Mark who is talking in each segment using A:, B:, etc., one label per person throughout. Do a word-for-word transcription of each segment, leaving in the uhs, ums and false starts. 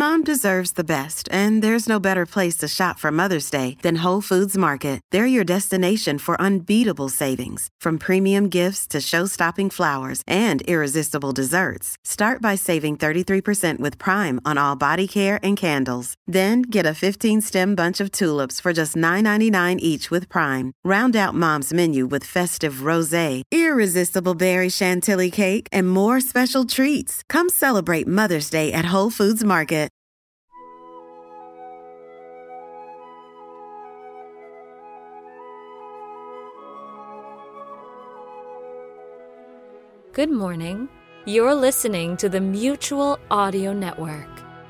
A: Mom deserves the best, and there's no better place to shop for Mother's Day than Whole Foods Market. They're your destination for unbeatable savings, from premium gifts to show-stopping flowers and irresistible desserts. Start by saving thirty-three percent with Prime on all body care and candles. Then get a fifteen-stem bunch of tulips for just nine ninety-nine each with Prime. Round out Mom's menu with festive rosé, irresistible berry chantilly cake, and more special treats. Come celebrate Mother's Day at Whole Foods Market.
B: Good morning. You're listening to the Mutual Audio Network.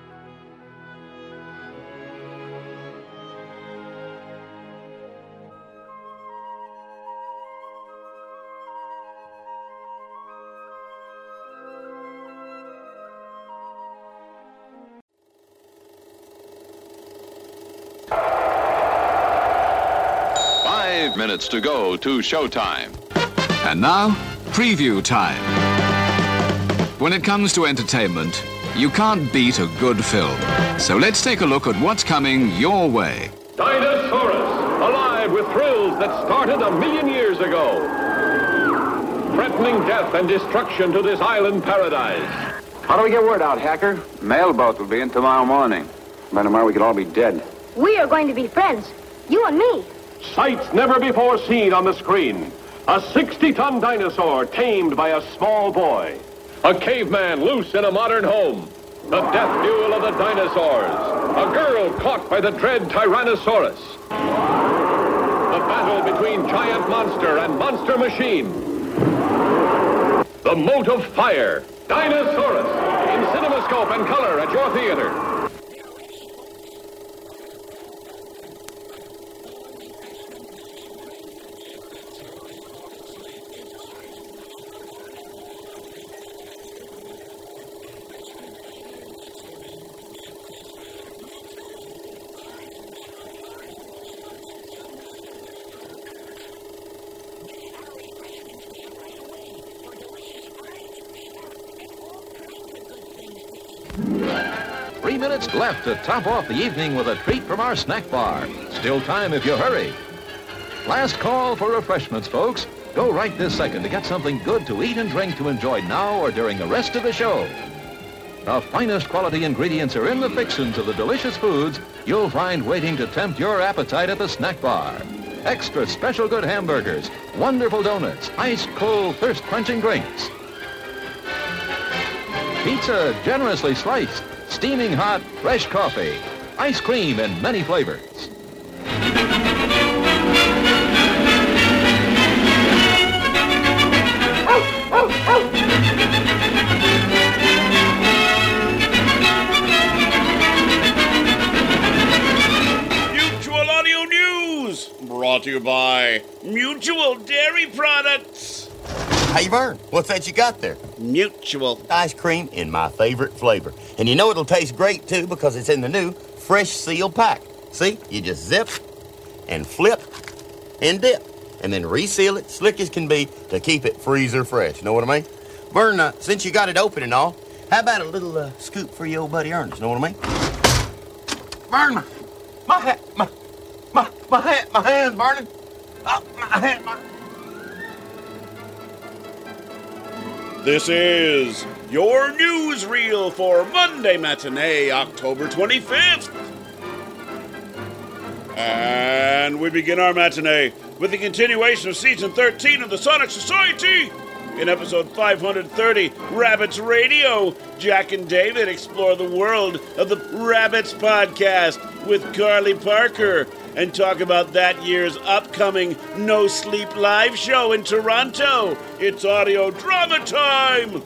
C: Five minutes to go to showtime.
D: And now, preview time. When it comes to entertainment, you can't beat a good film. So let's take a look at what's coming your way.
E: Dinosaurus, alive with thrills that started a million years ago. Threatening death and destruction to this island paradise.
F: How do we get word out, Hacker? Mailboat will be in tomorrow morning. By tomorrow, we could all be dead.
G: We are going to be friends. You and me.
E: Sights never before seen on the screen. A sixty-ton dinosaur tamed by a small boy. A caveman loose in a modern home. The death duel of the dinosaurs. A girl caught by the dread Tyrannosaurus. The battle between giant monster and monster machine. The moat of fire. Dinosaurus. In CinemaScope and color at your theater.
H: Three minutes left to top off the evening with a treat from our snack bar. Still time if you hurry. Last call for refreshments, folks. Go right this second to get something good to eat and drink to enjoy now or during the rest of the show. The finest quality ingredients are in the fixins of the delicious foods you'll find waiting to tempt your appetite at the snack bar. Extra special good hamburgers, wonderful donuts, ice-cold thirst-quenching drinks. Pizza generously sliced, steaming hot, fresh coffee, ice cream in many flavors.
I: Mutual Audio News, brought to you by Mutual Dairy Products.
J: Hey, Vern, what's that you got there?
I: Mutual.
J: Ice cream in my favorite flavor. And you know it'll taste great, too, because it's in the new Fresh Seal pack. See? You just zip and flip and dip. And then reseal it slick as can be to keep it freezer fresh. Know what I mean? Vern, uh, since you got it open and all, how about a little uh, scoop for your old buddy Ernest? Know what I mean? Vern, my, my hat, my, my, my hat, my hand's burning. Oh, my hand, my...
I: This is your newsreel for Monday matinee, October twenty-fifth. And we begin our matinee with the continuation of Season thirteen of the Sonic Society. In episode five hundred thirty, Rabbits Radio, Jack and David explore the world of the Rabbits podcast with Carly Parker and talk about that year's upcoming No Sleep live show in Toronto. It's audio drama time!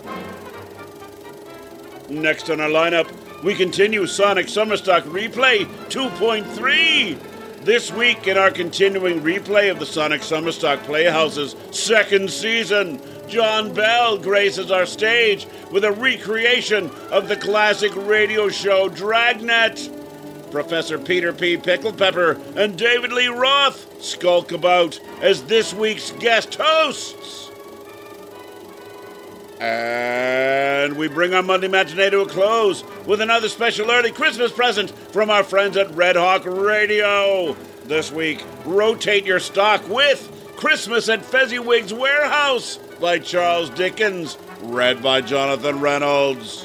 I: Next on our lineup, we continue Sonic Summerstock Replay two point three. This week in our continuing replay of the Sonic Summerstock Playhouse's second season, John Bell graces our stage with a recreation of the classic radio show Dragnet. Professor Peter P. Picklepepper and David Lee Roth skulk about as this week's guest hosts. And we bring our Monday matinee to a close with another special early Christmas present from our friends at Red Hawk Radio. This week, rotate your stock with Christmas at Fezziwig's Warehouse by Charles Dickens, read by Jonathan Reynolds.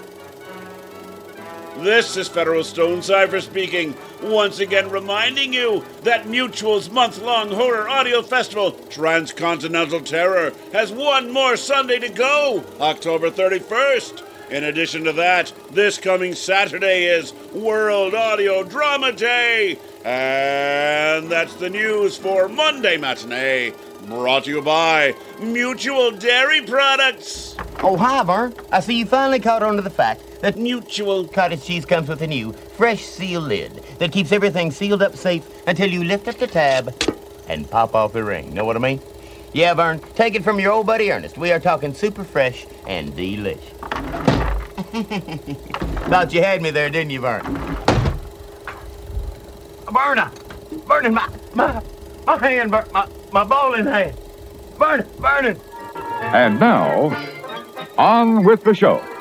I: This is Federal Stone Cipher speaking, once again reminding you that Mutual's month-long horror audio festival, Transcontinental Terror, has one more Sunday to go, October thirty-first. In addition to that, this coming Saturday is World Audio Drama Day. And that's the news for Monday Matinee, brought to you by Mutual Dairy Products.
J: Oh, hi, Vern. I see you finally caught on to the fact that Mutual cottage cheese comes with a new, fresh seal lid that keeps everything sealed up safe until you lift up the tab and pop off the ring. Know what I mean? Yeah, Vern, take it from your old buddy Ernest. We are talking super fresh and delicious. Thought you had me there, didn't you, Vern? Verna! Burning my, my, my hand, Vern, my, my bowling hand. Burning, burning.
K: And now, on with the show.